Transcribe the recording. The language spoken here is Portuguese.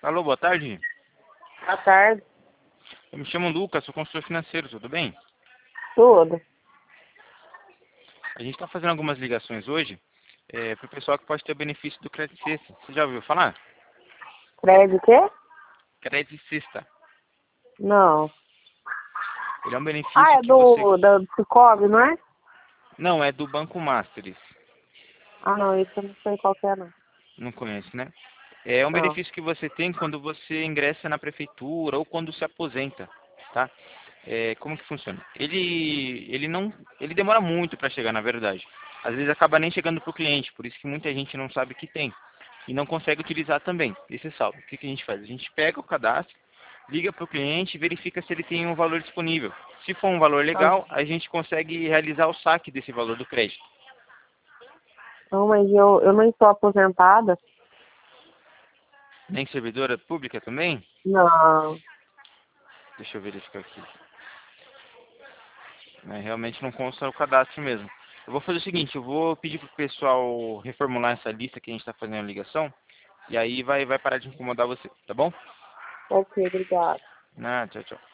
Alô, boa tarde. Boa tarde. Eu me chamo Lucas, sou consultor financeiro, tudo bem? Tudo. A gente está fazendo algumas ligações hoje para o pessoal que pode ter o benefício do Crédito Sexta. Você já ouviu falar? Crédito o quê? Crédito Sexta. Não. Ele é um Ah, benefício é que você... do Cicobi, não é? Não, é do Banco Masteries. Ah, não, isso eu não sei qual que é, não. Não conhece, né? É um Não. benefício que você tem quando você ingressa na prefeitura ou quando se aposenta, tá? Como que funciona? Ele demora muito para chegar, na verdade. Às vezes acaba nem chegando para o cliente, por isso que muita gente não sabe que tem e não consegue utilizar também esse saldo. O que que a gente faz? A gente pega o cadastro, liga para o cliente e verifica se ele tem um valor disponível. Se for um valor Ah, legal, a gente consegue realizar o saque desse valor do crédito. não, mas eu não estou aposentada. Nem servidora pública também? Não. Deixa eu verificar aqui. Realmente não consta o cadastro mesmo. Eu vou fazer o seguinte, eu vou pedir pro pessoal reformular essa lista que a gente está fazendo a ligação, e aí vai parar de incomodar você, tá bom? Ok, obrigada. Ah, tchau, tchau.